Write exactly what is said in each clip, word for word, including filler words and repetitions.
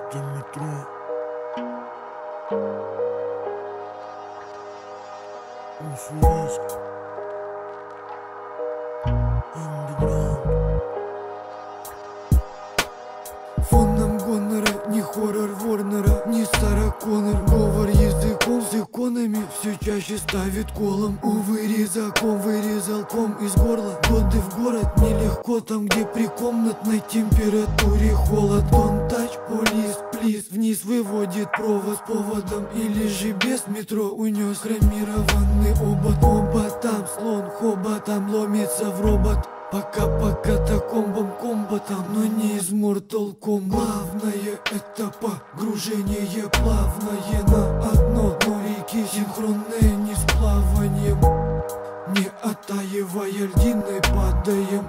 Это метро. Уссурийск. Андеграунд. Фоном гонора, не хоррор Ворнера, не Сара Коннор. Говор языком с иконами все чаще ставит колом. Увы, резаком вырезал ком из горла. Годы в город нелегко, там где при комнатной температуре холод. Don't touch police, please. Вниз выводит провод с поводом или же без метро унес хромированный обод. Оба там слон, хоботом ломится в робот. Пока-пока катакомбам комбатом, но не из Mortal Kombat. Главное это погружение плавное на одно дно реки, синхронное не с плаванием. Не оттаивая льдиной падаем.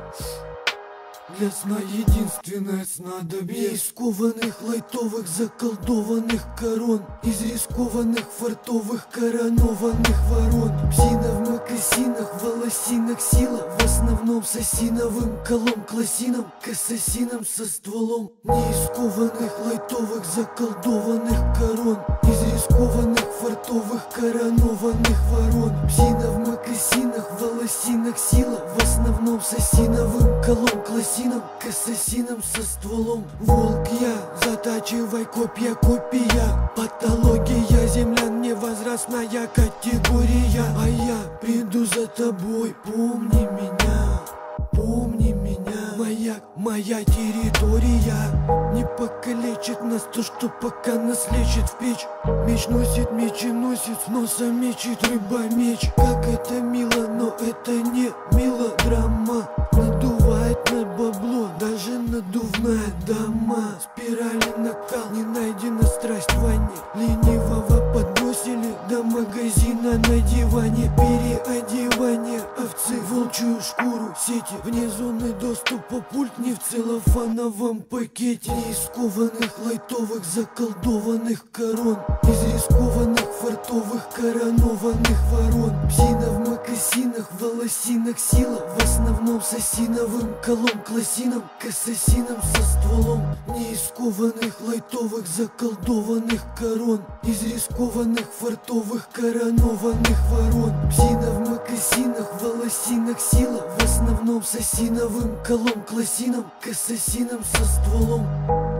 Для сна единственное снадобье. Из кованых, лайтовых, заколдованных корон, из рискованных, фартовых, коронованных ворон. Псина в мокасинах, волосинах сила, в основном с осиновым колом, классином, к ассасинам со стволом. Не из кованых, лайтовых, заколдованных корон, из рискованных, фартовых, коронованных ворон. Псина в мокасинах, волосинах сила, в основном с осиновым колом, классином, к ассасинам со стволом. Волк я, затачивай копья, копия. Патология землян, невозрастная категория. А я приду за тобой, помни меня, помни меня. Маяк, моя территория. Не покалечит нас то, что пока нас лечит в печь. Меч носит, меченосец, носа мечет рыба меч. Как это мило, но это не мелодрама. Надувает на бабло, даже надувная дама. Спирали накал, не найдена страсть в ванне. Ленивого подбросили до магазина на диване. Переодевание овцы, волчью шкуру, сети. Вне зоны доступа пульт не в целлофановом пакете. Не из кованых, лайтовых, заколдованных корон, из рискованных, фартовых, коронованных ворон. Псина в мокасинах, волосинах сила, в основном с осиновым колом, классином, к ассасинам со стволом. Не из кованых, лайтовых, заколдованных корон, из рискованных, фартовых, коронованных ворон. Псина в мокасинах, волосинах сила, в основном с осиновым колом, классином, к ассасинам со стволом.